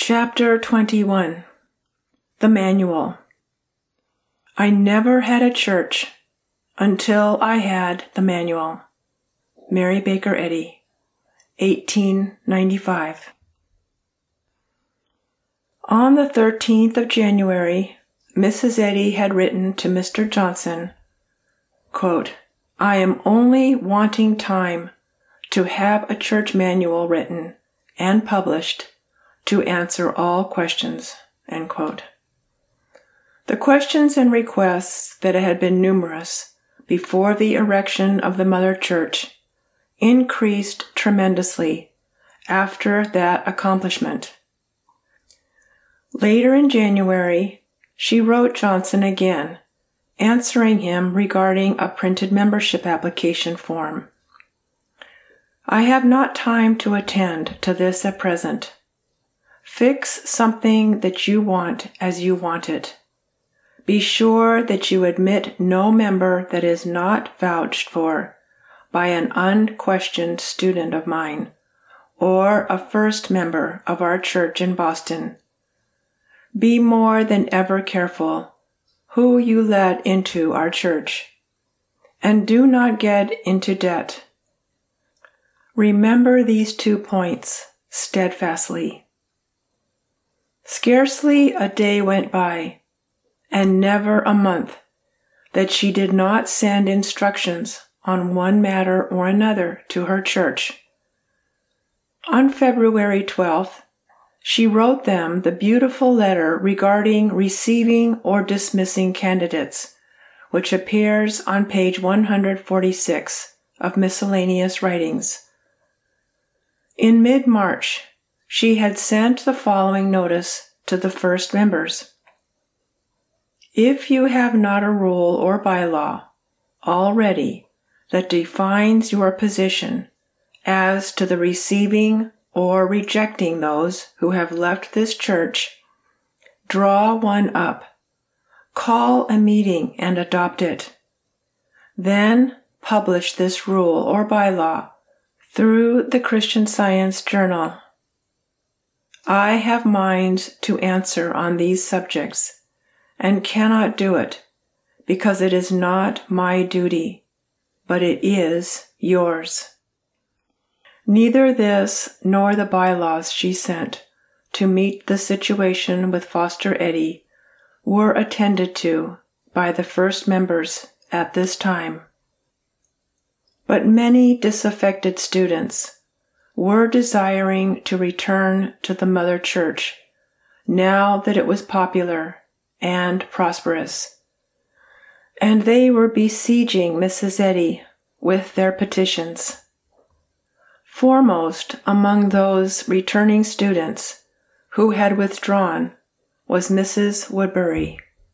Chapter 21. The Manual. I never had a church until I had the manual. Mary Baker Eddy, 1895. On the 13th of January, Mrs. Eddy had written to Mr. Johnson, quote, "I am only wanting time to have a church manual written and published to answer all questions." End quote. The questions and requests that had been numerous before the erection of the Mother Church increased tremendously after that accomplishment. Later in January, she wrote Johnson again, answering him regarding a printed membership application form. "I have not time to attend to this at present. Fix something that you want as you want it. Be sure that you admit no member that is not vouched for by an unquestioned student of mine, or a first member of our church in Boston. Be more than ever careful who you let into our church, and do not get into debt. Remember these 2 points steadfastly." Scarcely a day went by, and never a month, that she did not send instructions on one matter or another to her church. On February 12th, she wrote them the beautiful letter regarding receiving or dismissing candidates, which appears on page 146 of Miscellaneous Writings. In mid-March, she had sent the following notice to the first members. "If you have not a rule or bylaw already that defines your position as to the receiving or rejecting those who have left this church, draw one up, call a meeting and adopt it. Then publish this rule or bylaw through the Christian Science Journal. I have minds to answer on these subjects, and cannot do it, because it is not my duty, but it is yours." Neither this nor the bylaws she sent to meet the situation with Foster Eddy were attended to by the first members at this time. But many disaffected students were desiring to return to the Mother Church now that it was popular and prosperous, and they were besieging Mrs. Eddy with their petitions. Foremost among those returning students who had withdrawn was Mrs. Woodbury.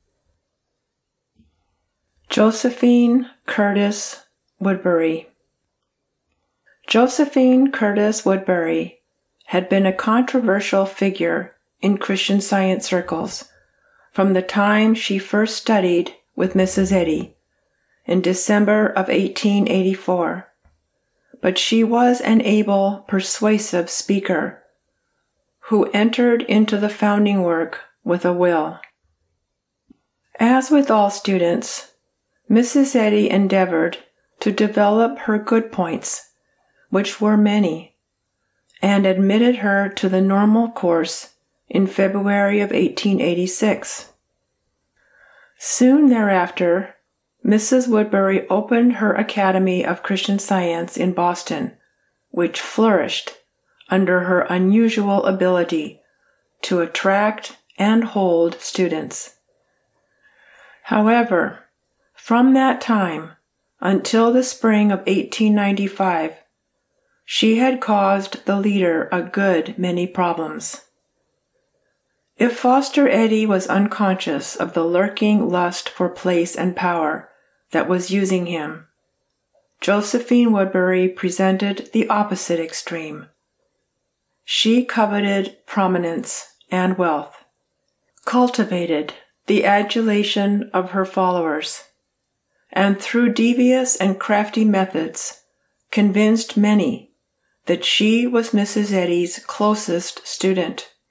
Josephine Curtis Woodbury. Josephine Curtis Woodbury had been a controversial figure in Christian Science circles from the time she first studied with Mrs. Eddy in December of 1884, but she was an able, persuasive speaker who entered into the founding work with a will. As with all students, Mrs. Eddy endeavored to develop her good points, which were many, and admitted her to the normal course in February of 1886. Soon thereafter, Mrs. Woodbury opened her Academy of Christian Science in Boston, which flourished under her unusual ability to attract and hold students. However, from that time until the spring of 1895, she had caused the leader a good many problems. If Foster Eddy was unconscious of the lurking lust for place and power that was using him, Josephine Woodbury presented the opposite extreme. She coveted prominence and wealth, cultivated the adulation of her followers, and through devious and crafty methods convinced many that she was Mrs. Eddy's closest student,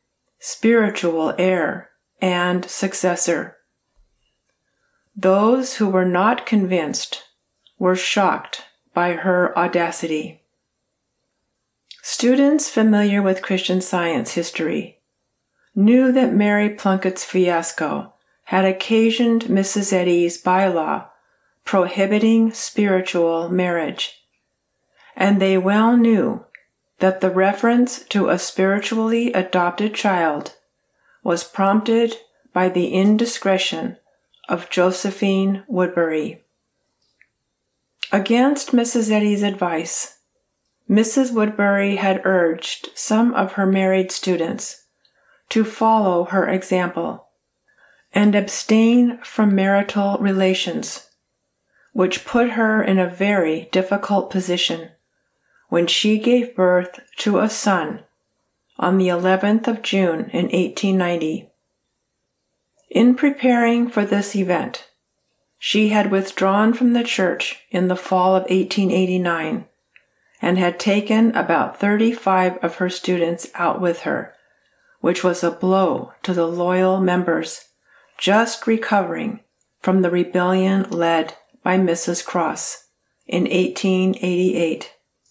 spiritual heir, and successor. Those who were not convinced were shocked by her audacity. Students familiar with Christian Science history knew that Mary Plunkett's fiasco had occasioned Mrs. Eddy's bylaw prohibiting spiritual marriage, and they well knew that the reference to a spiritually adopted child was prompted by the indiscretion of Josephine Woodbury. Against Mrs. Eddy's advice, Mrs. Woodbury had urged some of her married students to follow her example and abstain from marital relations, which put her in a very difficult position when she gave birth to a son on the 11th of June in 1890. In preparing for this event, she had withdrawn from the church in the fall of 1889 and had taken about 35 of her students out with her, which was a blow to the loyal members just recovering from the rebellion led by Mrs. Cross in 1888.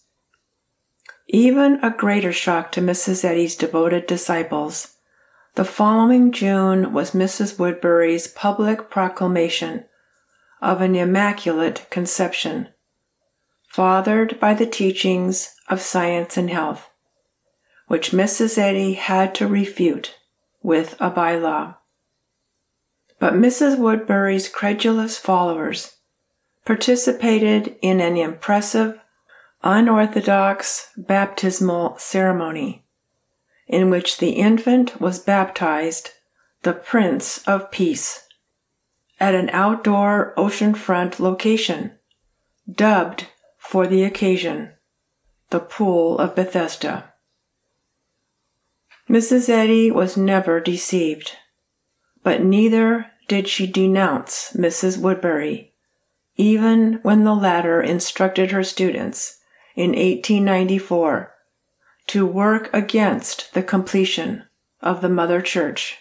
Even a greater shock to Mrs. Eddy's devoted disciples, the following June was Mrs. Woodbury's public proclamation of an Immaculate Conception, fathered by the teachings of science and health, which Mrs. Eddy had to refute with a bylaw. But Mrs. Woodbury's credulous followers participated in an impressive, unorthodox baptismal ceremony in which the infant was baptized the Prince of Peace at an outdoor oceanfront location dubbed for the occasion the Pool of Bethesda. Mrs. Eddy was never deceived, but neither did she denounce Mrs. Woodbury, even when the latter instructed her students in 1894 to work against the completion of the Mother Church.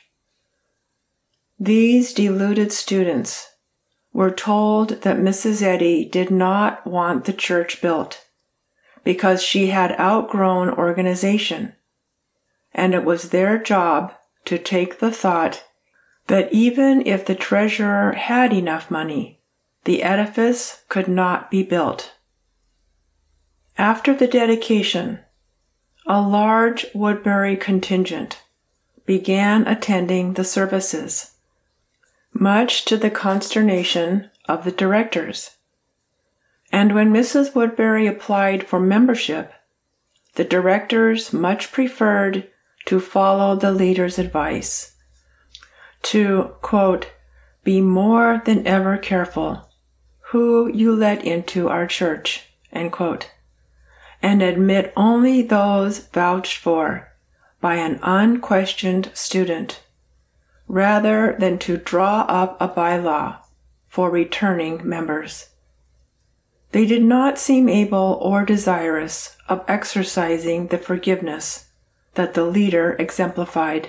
These deluded students were told that Mrs. Eddy did not want the church built because she had outgrown organization, and it was their job to take the thought that even if the treasurer had enough money, the edifice could not be built. After the dedication, a large Woodbury contingent began attending the services, much to the consternation of the directors. And when Mrs. Woodbury applied for membership, the directors much preferred to follow the leader's advice to, quote, be more than ever careful who you let into our church, end quote, and admit only those vouched for by an unquestioned student, rather than to draw up a bylaw for returning members. They did not seem able or desirous of exercising the forgiveness that the leader exemplified.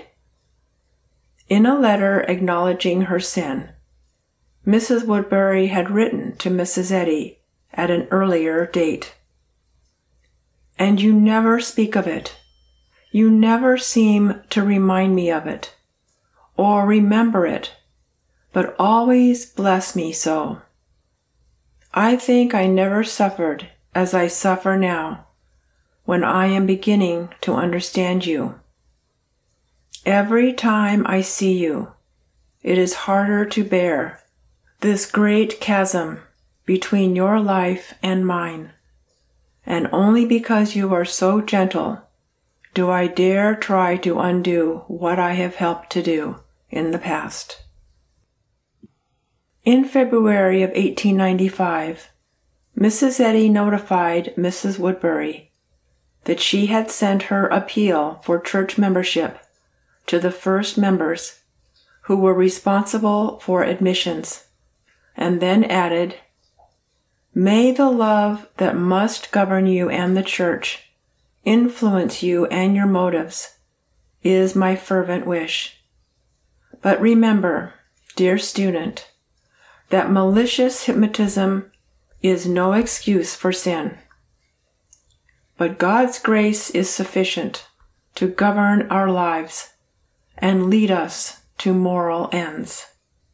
In a letter acknowledging her sin, Mrs. Woodbury had written to Mrs. Eddy at an earlier date. And you never speak of it. You never seem to remind me of it, or remember it, but always bless me so. I think I never suffered as I suffer now, when I am beginning to understand you. Every time I see you, it is harder to bear, this great chasm between your life and mine, and only because you are so gentle do I dare try to undo what I have helped to do in the past. In February of 1895, Mrs. Eddy notified Mrs. Woodbury that she had sent her appeal for church membership to the first members who were responsible for admissions, and then added, "May the love that must govern you and the church influence you and your motives, is my fervent wish. But remember, dear student, that malicious hypnotism is no excuse for sin. But God's grace is sufficient to govern our lives and lead us to moral ends.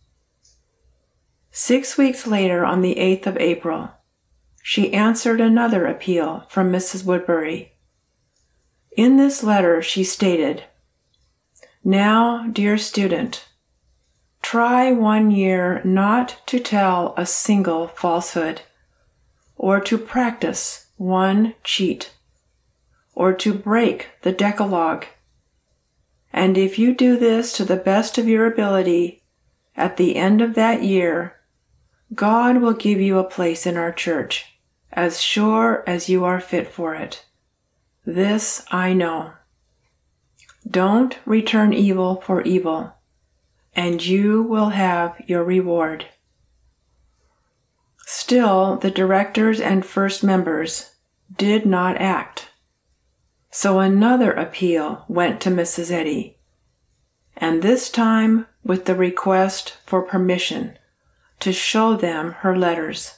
6 weeks later, on the 8th of April, she answered another appeal from Mrs. Woodbury. In this letter, she stated, "Now, dear student, try 1 year not to tell a single falsehood, or to practice one cheat, or to break the Decalogue. And if you do this to the best of your ability, at the end of that year, God will give you a place in our church, as sure as you are fit for it. This I know. Don't return evil for evil, and you will have your reward." Still, the directors and first members did not act. So another appeal went to Mrs. Eddy, and this time with the request for permission to show them her letters.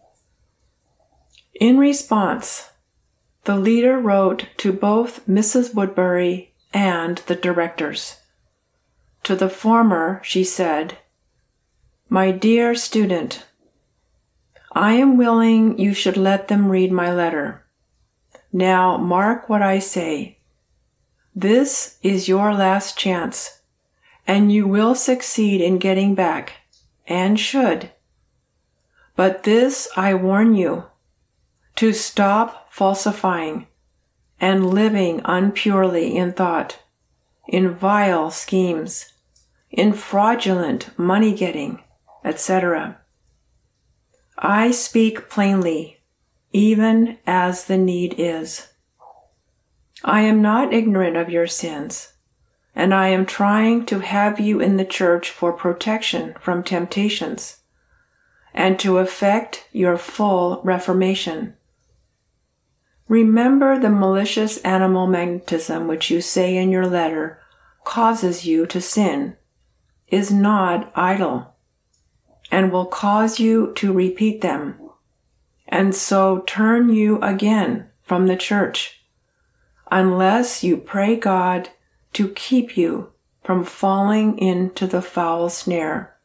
In response, the leader wrote to both Mrs. Woodbury and the directors. To the former, she said, "My dear student, I am willing you should let them read my letter. Now mark what I say. This is your last chance, and you will succeed in getting back, and should. But this I warn you, to stop falsifying and living unpurely in thought, in vile schemes, in fraudulent money-getting, etc. I speak plainly, even as the need is. I am not ignorant of your sins, and I am trying to have you in the church for protection from temptations, and to effect your full reformation. Remember the malicious animal magnetism which you say in your letter causes you to sin, is not idle, and will cause you to repeat them, and so turn you again from the church, unless you pray God to keep you from falling into the foul snare.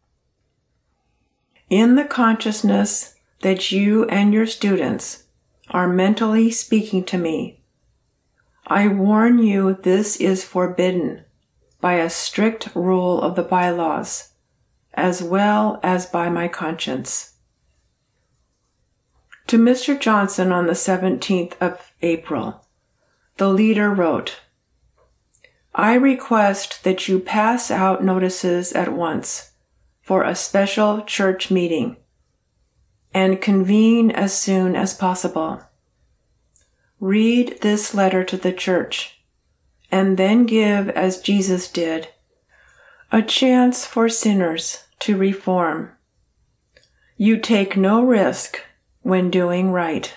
In the consciousness that you and your students are mentally speaking to me, I warn you this is forbidden by a strict rule of the bylaws, as well as by my conscience. To Mr. Johnson on the 17th of April, the leader wrote, "I request that you pass out notices at once for a special church meeting and convene as soon as possible. Read this letter to the church, and then give, as Jesus did, a chance for sinners to reform. You take no risk when doing right."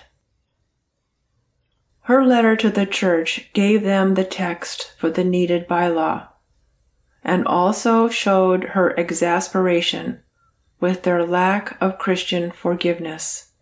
Her letter to the church gave them the text for the needed bylaw, and also showed her exasperation with their lack of Christian forgiveness.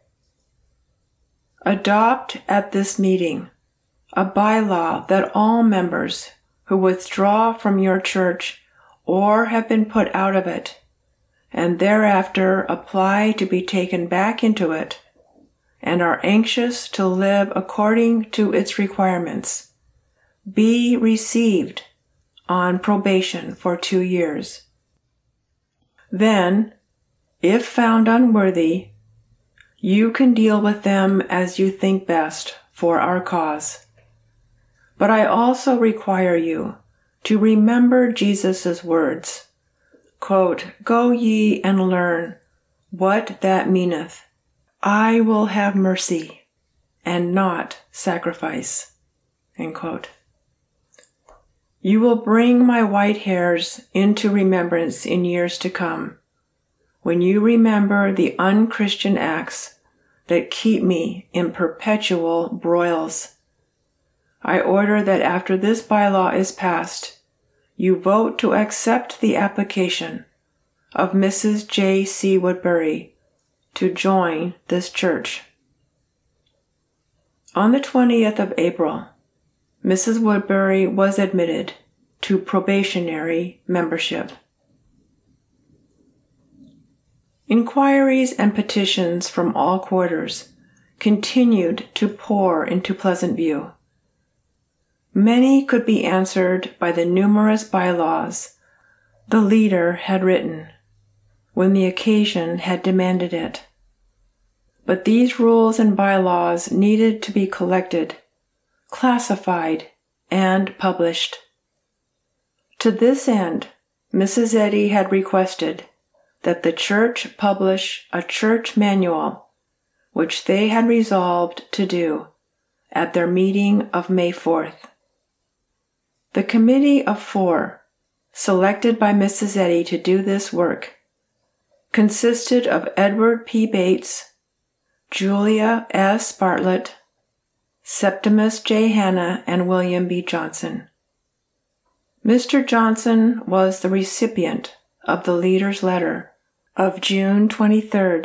Adopt at this meeting a bylaw that all members who withdraw from your church or have been put out of it, and thereafter apply to be taken back into it, and are anxious to live according to its requirements, be received on probation for 2 years. Then, if found unworthy, you can deal with them as you think best for our cause. But I also require you to remember Jesus' words, quote, "Go ye and learn what that meaneth. I will have mercy and not sacrifice." End quote. You will bring my white hairs into remembrance in years to come, when you remember the unchristian acts that keep me in perpetual broils. I order that after this bylaw is passed, you vote to accept the application of Mrs. J. C. Woodbury to join this church. On the 20th of April, Mrs. Woodbury was admitted to probationary membership. Inquiries and petitions from all quarters continued to pour into Pleasant View. Many could be answered by the numerous bylaws the leader had written when the occasion had demanded it. But these rules and bylaws needed to be collected, classified, and published. To this end, Mrs. Eddy had requested that the church publish a church manual, which they had resolved to do at their meeting of May 4th. The committee of 4, selected by Mrs. Eddy to do this work, consisted of Edward P. Bates, Julia S. Bartlett, Septimus J. Hanna, and William B. Johnson. Mr. Johnson was the recipient of the leader's letter of June 23rd.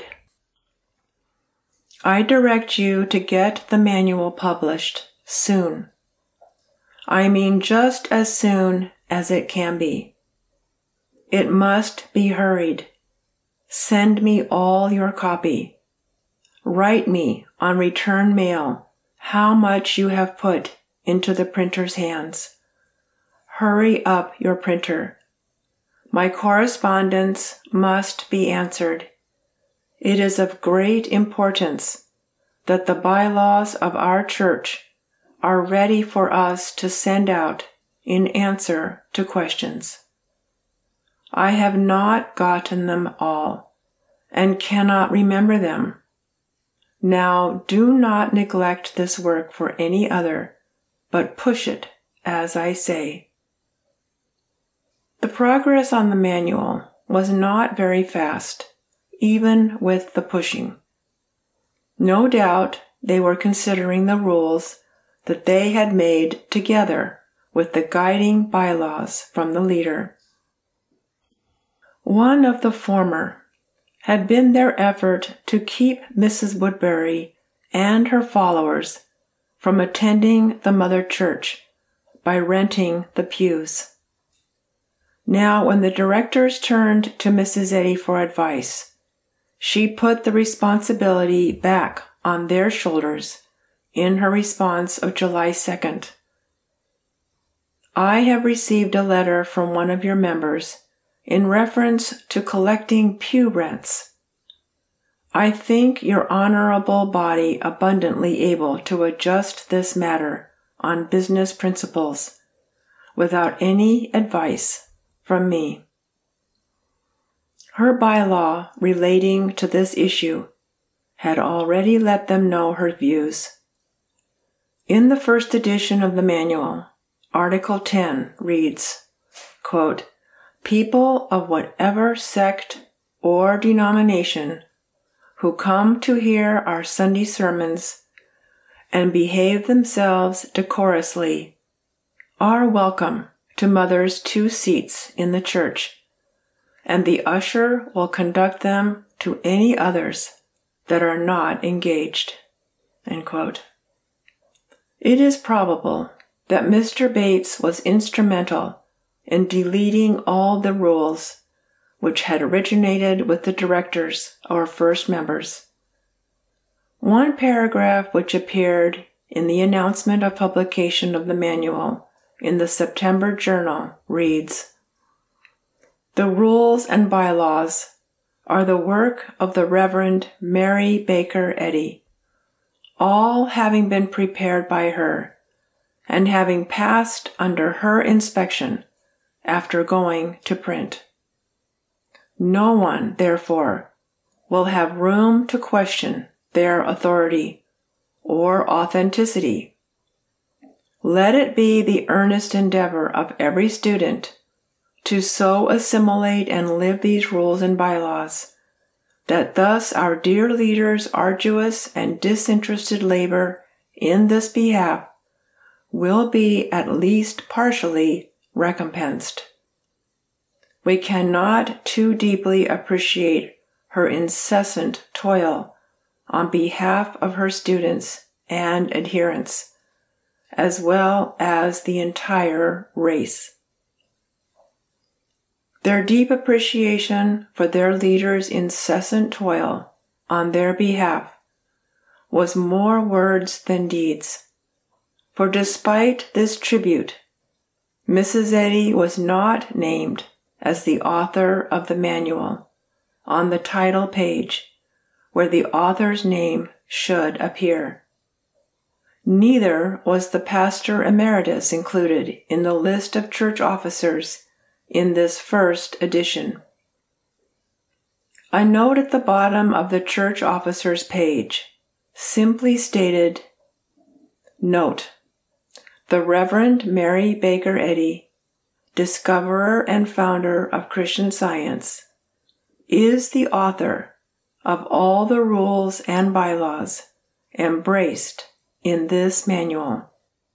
I direct you to get the manual published soon. I mean just as soon as it can be. It must be hurried. Send me all your copy. Write me on return mail how much you have put into the printer's hands. Hurry up your printer. My correspondence must be answered. It is of great importance that the bylaws of our church are ready for us to send out in answer to questions. I have not gotten them all and cannot remember them. Now do not neglect this work for any other, but push it as I say. The progress on the manual was not very fast, even with the pushing. No doubt they were considering the rules that they had made together with the guiding bylaws from the leader. One of the former had been their effort to keep Mrs. Woodbury and her followers from attending the mother church by renting the pews. Now, when the directors turned to Mrs. Eddy for advice, she put the responsibility back on their shoulders in her response of July 2nd. I have received a letter from one of your members in reference to collecting pew rents. I think your honorable body abundantly able to adjust this matter on business principles without any advice from me. Her bylaw relating to this issue had already let them know her views. In the first edition of the manual, Article 10 reads, quote, "People of whatever sect or denomination who come to hear our Sunday sermons and behave themselves decorously are welcome to Mother's 2 seats in the church, and the usher will conduct them to any others that are not engaged." End quote. It is probable that Mr. Bates was instrumental in deleting all the rules which had originated with the directors or first members. One paragraph which appeared in the announcement of publication of the manual in the September Journal reads, "The rules and bylaws are the work of the Reverend Mary Baker Eddy, all having been prepared by her and having passed under her inspection after going to print. No one, therefore, will have room to question their authority or authenticity. Let it be the earnest endeavor of every student to so assimilate and live these rules and bylaws that thus our dear leader's arduous and disinterested labor in this behalf will be at least partially recompensed. We cannot too deeply appreciate her incessant toil on behalf of her students and adherents, as well as the entire race. Their deep appreciation for their leaders' incessant toil on their behalf was more words than deeds, for despite this tribute, Mrs. Eddy was not named as the author of the manual on the title page where the author's name should appear. Neither was the pastor emeritus included in the list of church officers in this first edition. A note at the bottom of the church officers page simply stated, "Note, the Reverend Mary Baker Eddy, discoverer and founder of Christian Science, is the author of all the rules and bylaws embraced in this manual."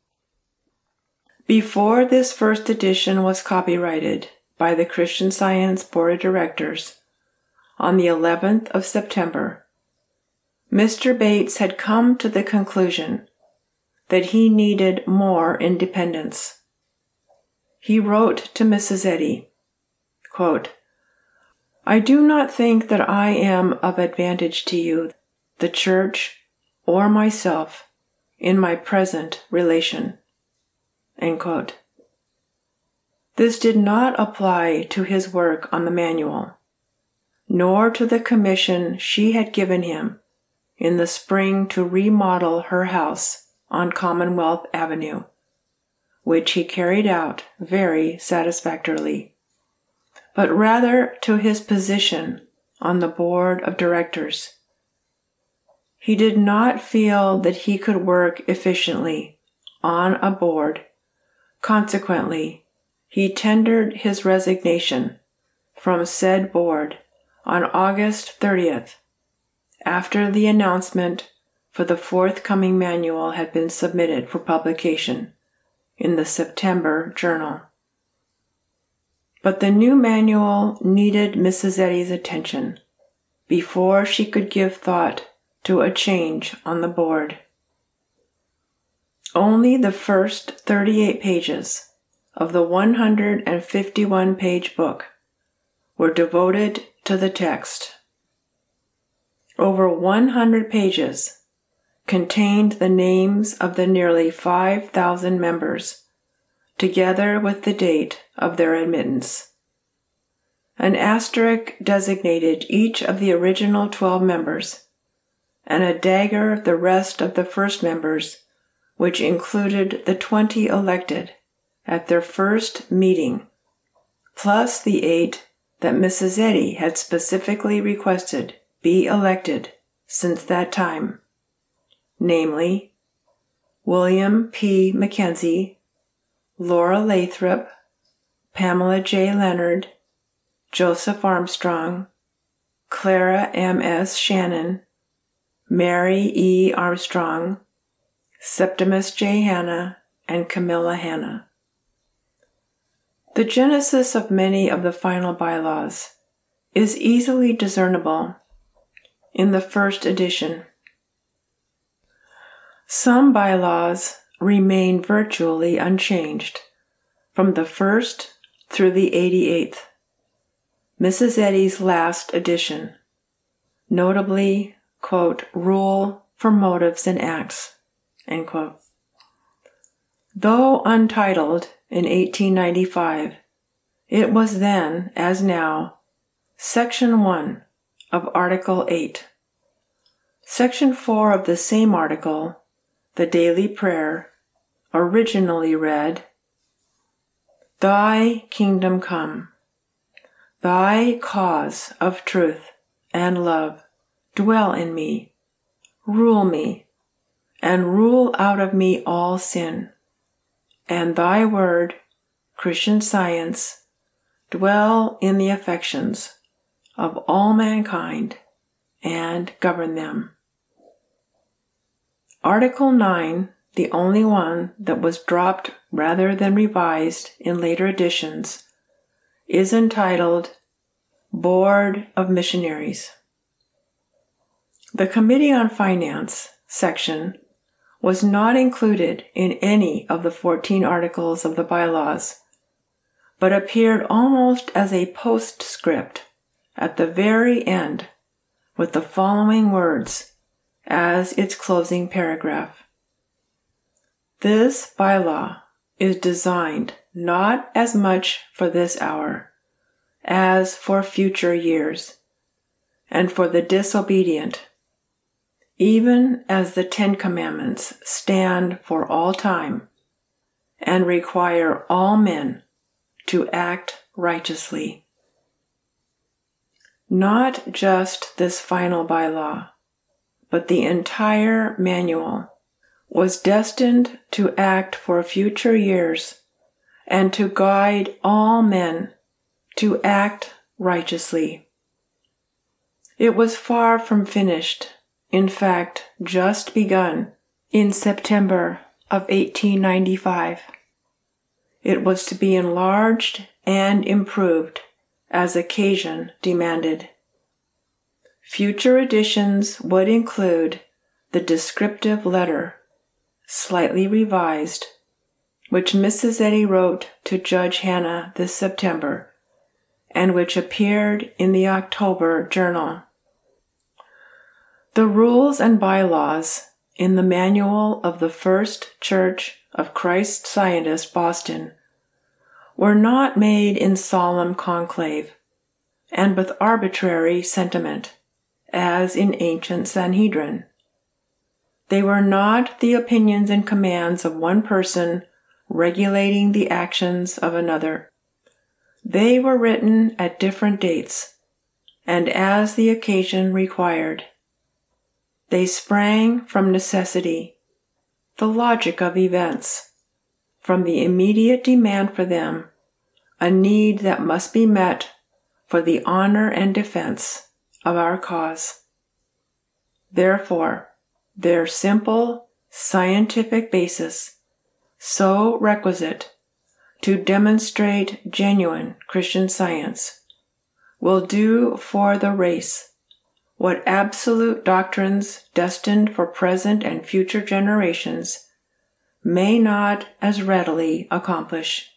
Before this first edition was copyrighted by the Christian Science Board of Directors on the 11th of September, Mr. Bates had come to the conclusion that he needed more independence. He wrote to Mrs. Eddy, quote, "I do not think that I am of advantage to you, the church, or myself in my present relation." End quote. This did not apply to his work on the manual, nor to the commission she had given him in the spring to remodel her house on Commonwealth Avenue, which he carried out very satisfactorily, but rather to his position on the board of directors. He did not feel that he could work efficiently on a board. Consequently, he tendered his resignation from said board on August 30th, after the announcement for the forthcoming manual had been submitted for publication in the September Journal. But the new manual needed Mrs. Eddy's attention before she could give thought to a change on the board. Only the first 38 pages of the 151-page book were devoted to the text. Over 100 pages contained the names of the nearly 5,000 members, together with the date of their admittance. An asterisk designated each of the original 12 members, and a dagger the rest of the first members, which included the 20 elected at their first meeting, plus the 8 that Mrs. Eddy had specifically requested be elected since that time, namely William P. Mackenzie, Laura Lathrop, Pamela J. Leonard, Joseph Armstrong, Clara M.S. Shannon, Mary E. Armstrong, Septimus J. Hanna, and Camilla Hanna. The genesis of many of the final bylaws is easily discernible in the first edition. Some bylaws remain virtually unchanged from the first through the 88th, Mrs. Eddy's last edition, notably, quote, "Rule for Motives and Acts," end quote. Though untitled in 1895, it was then, as now, Section 1 of Article 8. Section 4 of the same article, the daily prayer, originally read, "Thy kingdom come, thy cause of truth and love dwell in me, rule and rule out of me all sin, and thy word, Christian Science, dwell in the affections of all mankind and govern them." Article 9, the only one that was dropped rather than revised in later editions, is entitled Board of Missionaries. The Committee on Finance section was not included in any of the 14 articles of the bylaws, but appeared almost as a postscript at the very end with the following words as its closing paragraph. This bylaw is designed not as much for this hour as for future years, and for the disobedient, even as the 10 Commandments stand for all time and require all men to act righteously. Not just this final bylaw, but the entire manual was destined to act for future years and to guide all men to act righteously. It was far from finished, in fact, just begun in September of 1895. It was to be enlarged and improved as occasion demanded. Future editions would include the descriptive letter, slightly revised, which Mrs. Eddy wrote to Judge Hanna this September, and which appeared in the October Journal. The rules and bylaws in the Manual of the First Church of Christ Scientist, Boston, were not made in solemn conclave and with arbitrary sentiment, as in ancient Sanhedrin. They were not the opinions and commands of one person regulating the actions of another. They were written at different dates, and as the occasion required. They sprang from necessity, the logic of events, from the immediate demand for them, a need that must be met for the honor and defense of our cause. Therefore, their simple, scientific basis, so requisite to demonstrate genuine Christian Science, will do for the race what absolute doctrines destined for present and future generations may not as readily accomplish.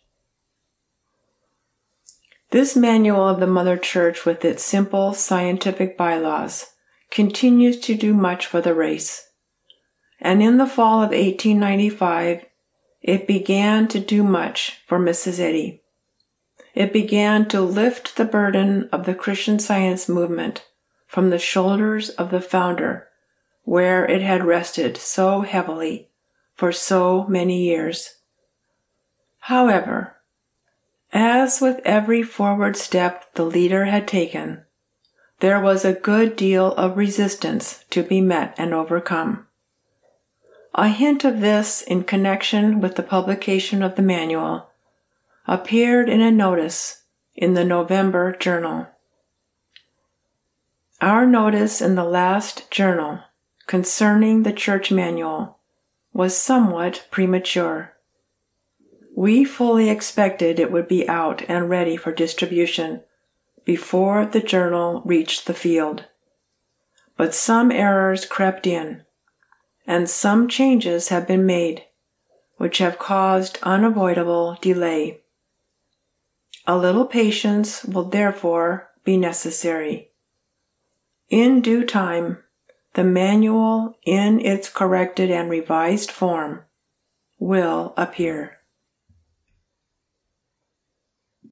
This manual of the Mother Church, with its simple scientific bylaws, continues to do much for the race. And in the fall of 1895, it began to do much for Mrs. Eddy. It began to lift the burden of the Christian Science movement from the shoulders of the founder, where it had rested so heavily for so many years. However, as with every forward step the leader had taken, there was a good deal of resistance to be met and overcome. A hint of this in connection with the publication of the manual appeared in a notice in the November Journal. Our notice in the last journal concerning the church manual was somewhat premature. We fully expected it would be out and ready for distribution before the journal reached the field. But some errors crept in, and some changes have been made, which have caused unavoidable delay. A little patience will therefore be necessary. In due time, the manual in its corrected and revised form will appear.